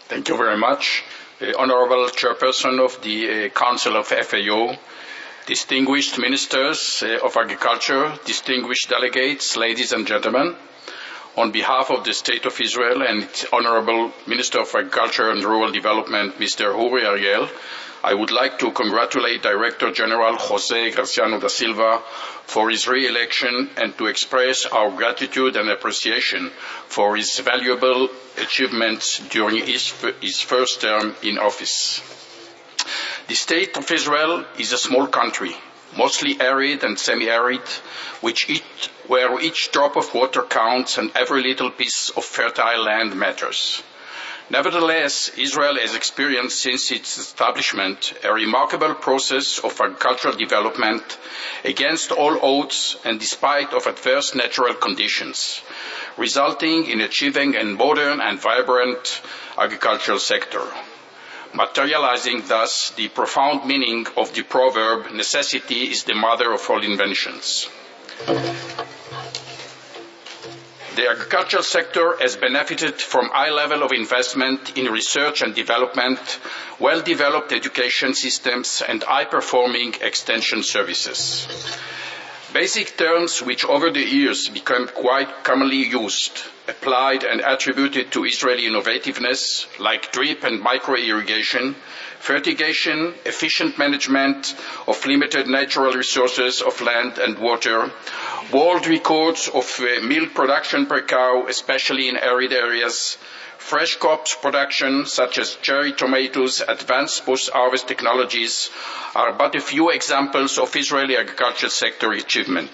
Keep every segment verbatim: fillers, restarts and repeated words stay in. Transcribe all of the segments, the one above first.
Thank you very much. Uh, Honorable Chairperson of the uh, Council of F A O, distinguished ministers uh, of agriculture, distinguished delegates, ladies and gentlemen, on behalf of the State of Israel and its Honorable Minister of Agriculture and Rural Development, Mister Uri Ariel, I would like to congratulate Director General Jose Graciano da Silva for his re-election and to express our gratitude and appreciation for his valuable achievements during his, his first term in office. The State of Israel is a small country, mostly arid and semi-arid, which it, where each drop of water counts and every little piece of fertile land matters. Nevertheless, Israel has experienced since its establishment a remarkable process of agricultural development against all odds and despite of adverse natural conditions, resulting in achieving a modern and vibrant agricultural sector, materializing thus the profound meaning of the proverb, necessity is the mother of all inventions. The agricultural sector has benefited from high level of investment in research and development, well-developed education systems, and high-performing extension services. Basic terms which over the years became quite commonly used, applied and attributed to Israeli innovativeness, like drip and micro-irrigation, fertigation, efficient management of limited natural resources of land and water, world records of uh, milk production per cow, especially in arid areas, fresh crops production such as cherry tomatoes, advanced post-harvest technologies are but a few examples of Israeli agriculture sector achievement.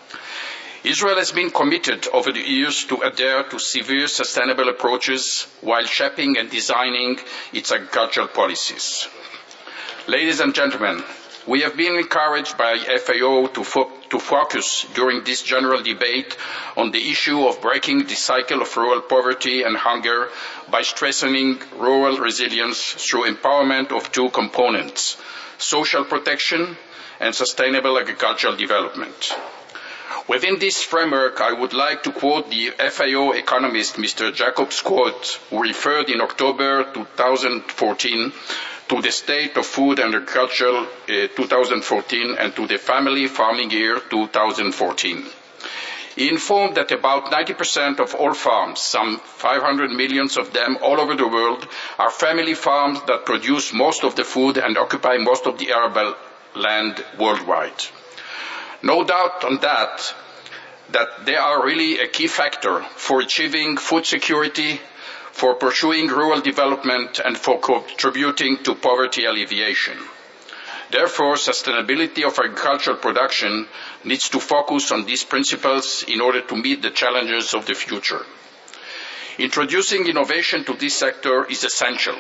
Israel has been committed over the years to adhere to severe sustainable approaches while shaping and designing its agricultural policies. Ladies and gentlemen, we have been encouraged by F A O to, fo- to focus during this general debate on the issue of breaking the cycle of rural poverty and hunger by strengthening rural resilience through empowerment of two components, social protection and sustainable agricultural development. Within this framework, I would like to quote the F A O economist Mister Jacob's quote, who referred in October twenty fourteen to the State of Food and Agriculture uh, twenty fourteen and to the Family Farming Year twenty fourteen. He informed that about ninety percent of all farms, some five hundred million of them all over the world, are family farms that produce most of the food and occupy most of the arable land worldwide. No doubt on that, that they are really a key factor for achieving food security, for pursuing rural development, and for contributing to poverty alleviation. Therefore, sustainability of agricultural production needs to focus on these principles in order to meet the challenges of the future. Introducing innovation to this sector is essential.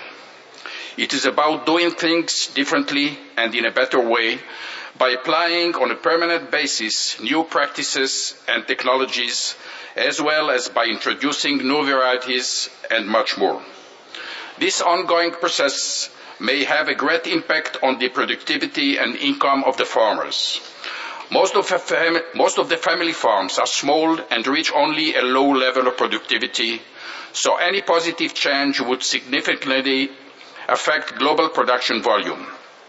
It is about doing things differently and in a better way by applying on a permanent basis new practices and technologies, as well as by introducing new varieties and much more. This ongoing process may have a great impact on the productivity and income of the farmers. Most of, fam- most of the family farms are small and reach only a low level of productivity, so any positive change would significantly affect global production volume.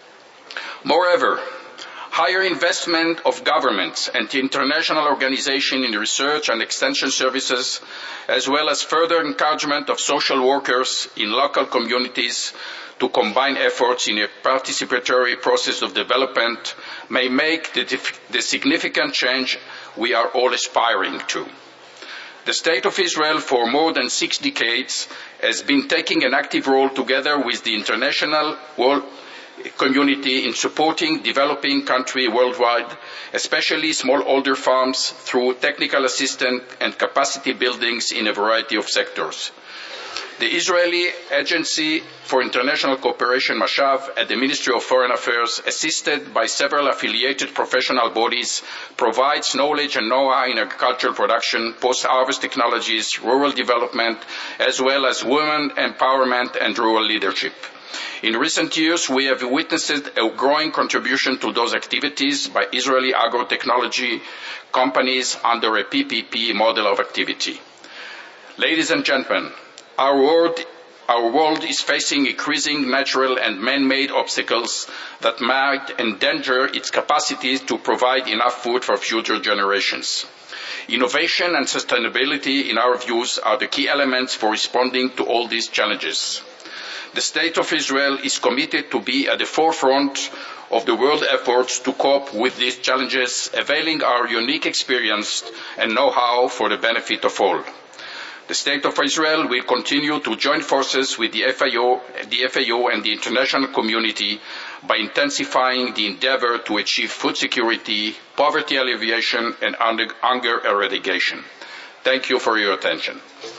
Moreover, higher investment of governments and international organizations in research and extension services, as well as further encouragement of social workers in local communities to combine efforts in a participatory process of development, may make the, dif- the significant change we are all aspiring to. The State of Israel, for more than six decades, has been taking an active role together with the international world community in supporting developing countries worldwide, especially smallholder farms, through technical assistance and capacity buildings in a variety of sectors. The Israeli Agency for International Cooperation, Mashav, at the Ministry of Foreign Affairs, assisted by several affiliated professional bodies, provides knowledge and know-how in agricultural production, post-harvest technologies, rural development, as well as women empowerment and rural leadership. In recent years, we have witnessed a growing contribution to those activities by Israeli agro-technology companies under a P P P model of activity. Ladies and gentlemen, our world, Our world is facing increasing natural and man-made obstacles that might endanger its capacity to provide enough food for future generations. Innovation and sustainability, in our views, are the key elements for responding to all these challenges. The State of Israel is committed to be at the forefront of the world efforts to cope with these challenges, availing our unique experience and know-how for the benefit of all. The State of Israel will continue to join forces with the F A O, the F A O and the international community by intensifying the endeavor to achieve food security, poverty alleviation, and hunger eradication. Thank you for your attention.